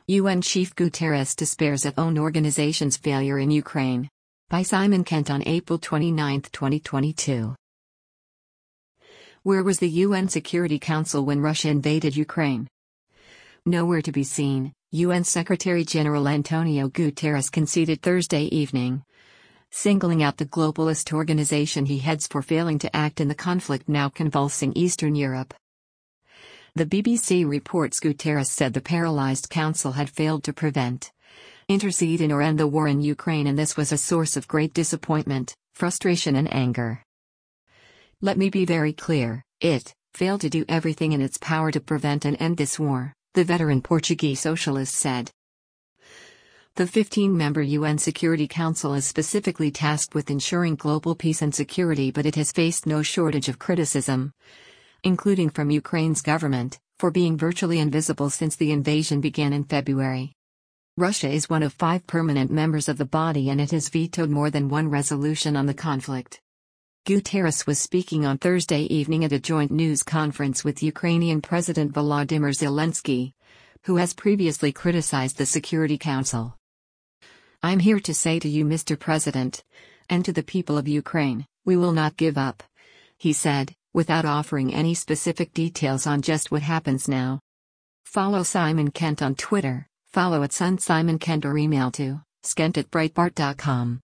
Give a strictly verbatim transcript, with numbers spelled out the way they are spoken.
U N Chief Guterres despairs at own organization's failure in Ukraine. By Simon Kent on April twenty-ninth, twenty twenty-two. Where was the U N Security Council when Russia invaded Ukraine? Nowhere to be seen, U N Secretary-General Antonio Guterres conceded Thursday evening, singling out the globalist organization he heads for failing to act in the conflict now convulsing Eastern Europe. The B B C reports Guterres said the paralyzed council had failed to prevent, intercede in or end the war in Ukraine, and this was a source of great disappointment, frustration and anger. Let me be very clear, it failed to do everything in its power to prevent and end this war, the veteran Portuguese socialist said. The fifteen-member U N Security Council is specifically tasked with ensuring global peace and security, but it has faced no shortage of criticism, including from Ukraine's government, for being virtually invisible since the invasion began in February. Russia is one of five permanent members of the body and it has vetoed more than one resolution on the conflict. Guterres was speaking on Thursday evening at a joint news conference with Ukrainian President Volodymyr Zelensky, who has previously criticized the Security Council. "I'm here to say to you, Mister President, and to the people of Ukraine, we will not give up," he said, without offering any specific details on just what happens now. Follow Simon Kent on Twitter, follow at Sun Simon Kent or email to skent at breitbart dot com.